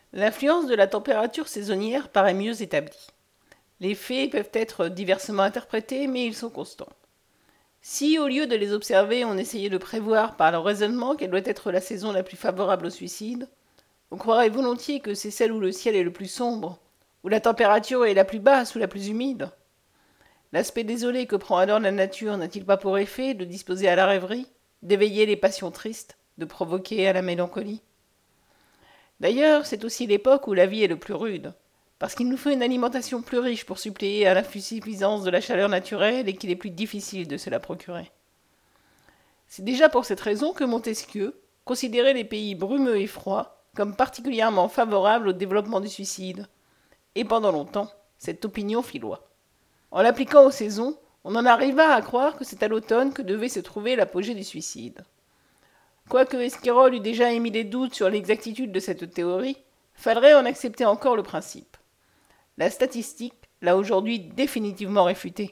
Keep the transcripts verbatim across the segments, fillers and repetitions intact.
L'influence de la température saisonnière paraît mieux établie. Les faits peuvent être diversement interprétés, mais ils sont constants. Si, au lieu de les observer, on essayait de prévoir par le raisonnement quelle doit être la saison la plus favorable au suicide, on croirait volontiers que c'est celle où le ciel est le plus sombre, où la température est la plus basse ou la plus humide. L'aspect désolé que prend alors la nature n'a-t-il pas pour effet de disposer à la rêverie, d'éveiller les passions tristes, de provoquer à la mélancolie? D'ailleurs, c'est aussi l'époque où la vie est le plus rude, parce qu'il nous faut une alimentation plus riche pour suppléer à l'insuffisance de la chaleur naturelle et qu'il est plus difficile de se la procurer. C'est déjà pour cette raison que Montesquieu considérait les pays brumeux et froids comme particulièrement favorables au développement du suicide, et pendant longtemps, cette opinion fit loi. En l'appliquant aux saisons, on en arriva à croire que c'est à l'automne que devait se trouver l'apogée du suicide. Quoique Esquirol eût déjà émis des doutes sur l'exactitude de cette théorie, faudrait en accepter encore le principe. La statistique l'a aujourd'hui définitivement réfuté.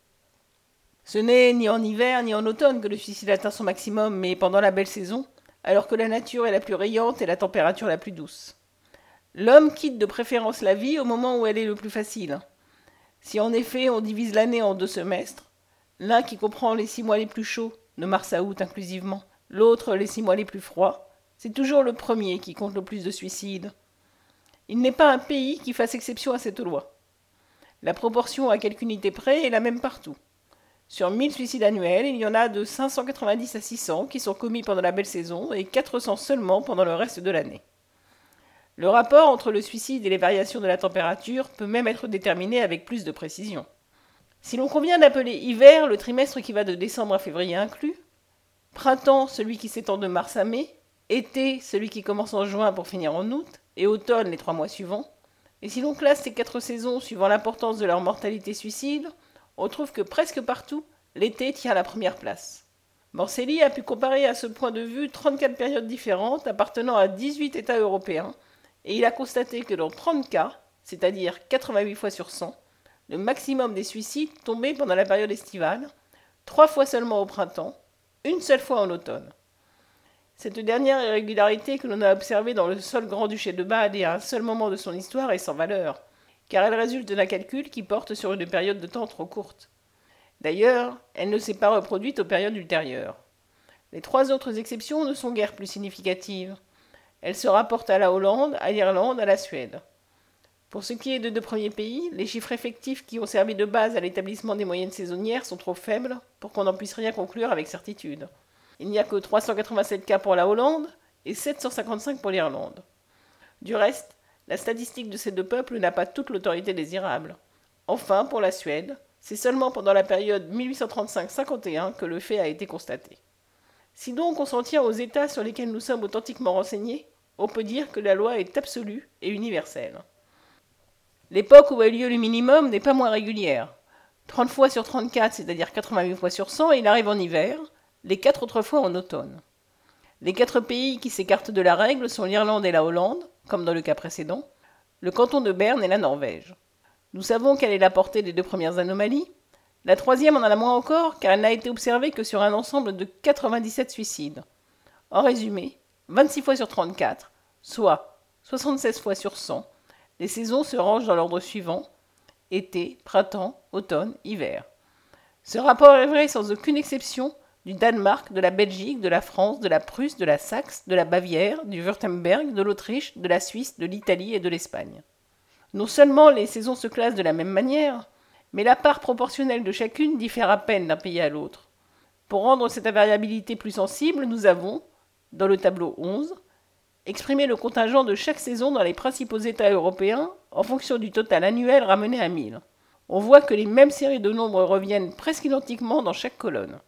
Ce n'est ni en hiver ni en automne que le suicide atteint son maximum, mais pendant la belle saison, alors que la nature est la plus rayante et la température la plus douce. L'homme quitte de préférence la vie au moment où elle est le plus facile. Si en effet on divise l'année en deux semestres, l'un qui comprend les six mois les plus chauds, de mars à août inclusivement, l'autre les six mois les plus froids, c'est toujours le premier qui compte le plus de suicides. Il n'est pas un pays qui fasse exception à cette loi. La proportion à quelque unité près est la même partout. Sur mille suicides annuels, il y en a de cinq cent quatre-vingt-dix à six cents qui sont commis pendant la belle saison et quatre cents seulement pendant le reste de l'année. Le rapport entre le suicide et les variations de la température peut même être déterminé avec plus de précision. Si l'on convient d'appeler hiver le trimestre qui va de décembre à février inclus, printemps celui qui s'étend de mars à mai, été celui qui commence en juin pour finir en août, et automne les trois mois suivants, et si l'on classe ces quatre saisons suivant l'importance de leur mortalité suicide, on trouve que presque partout, l'été tient la première place. Morselli a pu comparer à ce point de vue trente-quatre périodes différentes appartenant à dix-huit États européens, et il a constaté que dans trente cas, c'est-à-dire quatre-vingt-huit fois sur cent, le maximum des suicides tombait pendant la période estivale, trois fois seulement au printemps, une seule fois en automne. Cette dernière irrégularité que l'on a observée dans le seul grand-duché de Bade et à un seul moment de son histoire est sans valeur, car elle résulte d'un calcul qui porte sur une période de temps trop courte. D'ailleurs, elle ne s'est pas reproduite aux périodes ultérieures. Les trois autres exceptions ne sont guère plus significatives. Elles se rapportent à la Hollande, à l'Irlande, à la Suède. Pour ce qui est de deux premiers pays, les chiffres effectifs qui ont servi de base à l'établissement des moyennes saisonnières sont trop faibles pour qu'on n'en puisse rien conclure avec certitude. Il n'y a que trois cent quatre-vingt-sept cas pour la Hollande et sept cent cinquante-cinq pour l'Irlande. Du reste, la statistique de ces deux peuples n'a pas toute l'autorité désirable. Enfin, pour la Suède, c'est seulement pendant la période mille huit cent trente-cinq cinquante et un que le fait a été constaté. Si donc on s'en tient aux États sur lesquels nous sommes authentiquement renseignés, on peut dire que la loi est absolue et universelle. L'époque où a eu lieu le minimum n'est pas moins régulière. trente fois sur trente-quatre, c'est-à-dire quatre-vingt-huit fois sur cent, il arrive en hiver, les quatre autres fois en automne. Les quatre pays qui s'écartent de la règle sont l'Irlande et la Hollande, comme dans le cas précédent, le canton de Berne et la Norvège. Nous savons quelle est la portée des deux premières anomalies. La troisième en a moins encore, car elle n'a été observée que sur un ensemble de quatre-vingt-dix-sept suicides. En résumé, vingt-six fois sur trente-quatre, soit soixante-seize fois sur cent, les saisons se rangent dans l'ordre suivant: été, printemps, automne, hiver. Ce rapport est vrai sans aucune exception du Danemark, de la Belgique, de la France, de la Prusse, de la Saxe, de la Bavière, du Wurtemberg, de l'Autriche, de la Suisse, de l'Italie et de l'Espagne. Non seulement les saisons se classent de la même manière, mais la part proportionnelle de chacune diffère à peine d'un pays à l'autre. Pour rendre cette variabilité plus sensible, nous avons, dans le tableau onze, exprimé le contingent de chaque saison dans les principaux États européens en fonction du total annuel ramené à mille. On voit que les mêmes séries de nombres reviennent presque identiquement dans chaque colonne.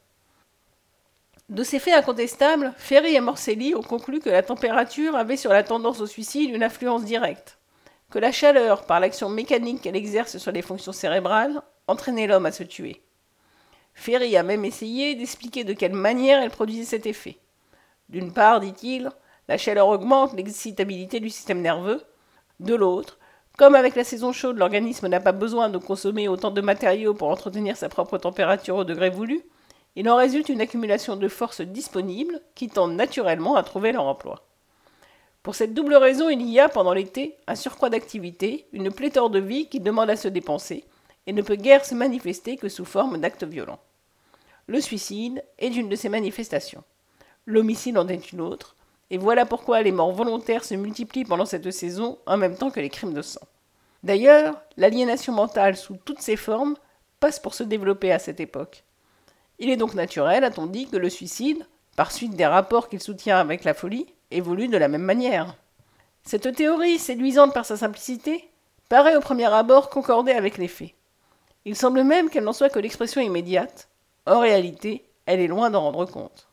De ces faits incontestables, Ferry et Morselli ont conclu que la température avait sur la tendance au suicide une influence directe, que la chaleur, par l'action mécanique qu'elle exerce sur les fonctions cérébrales, entraînait l'homme à se tuer. Ferry a même essayé d'expliquer de quelle manière elle produisait cet effet. D'une part, dit-il, la chaleur augmente l'excitabilité du système nerveux. De l'autre, comme avec la saison chaude, l'organisme n'a pas besoin de consommer autant de matériaux pour entretenir sa propre température au degré voulu, il en résulte une accumulation de forces disponibles qui tendent naturellement à trouver leur emploi. Pour cette double raison, il y a, pendant l'été, un surcroît d'activité, une pléthore de vie qui demande à se dépenser, et ne peut guère se manifester que sous forme d'actes violents. Le suicide est une de ces manifestations. L'homicide en est une autre, et voilà pourquoi les morts volontaires se multiplient pendant cette saison en même temps que les crimes de sang. D'ailleurs, l'aliénation mentale sous toutes ses formes passe pour se développer à cette époque. Il est donc naturel, a-t-on dit, que le suicide, par suite des rapports qu'il soutient avec la folie, évolue de la même manière. Cette théorie, séduisante par sa simplicité, paraît au premier abord concorder avec les faits. Il semble même qu'elle n'en soit que l'expression immédiate. En réalité, elle est loin d'en rendre compte.